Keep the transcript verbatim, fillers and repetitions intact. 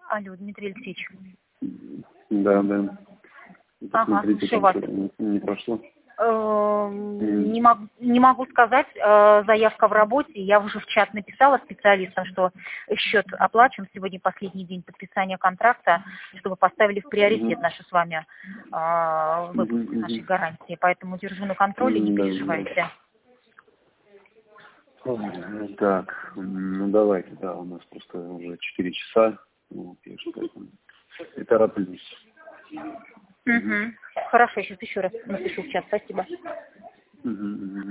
Алло, Дмитрий Алексеевич. Да, да. Ага, Посмотрите, слушаю там вас. что-то не прошло. Эм, Не могу, не могу сказать, э, заявка в работе. Я уже в чат написала специалистам, что счет оплачиваем. Сегодня последний день подписания контракта, чтобы поставили в приоритет Мгм. наши с вами э, Мгм, выпуск нашей мгм. гарантии. Поэтому держу на контроле, не М, Да, да. переживайте. Ой, Так, ну давайте, да, у нас просто уже четыре часа. Вот, я же поэтому и тороплюсь. Мгм. Угу. Хорошо, сейчас еще раз напишу в чат. Спасибо. Мгм, мгм.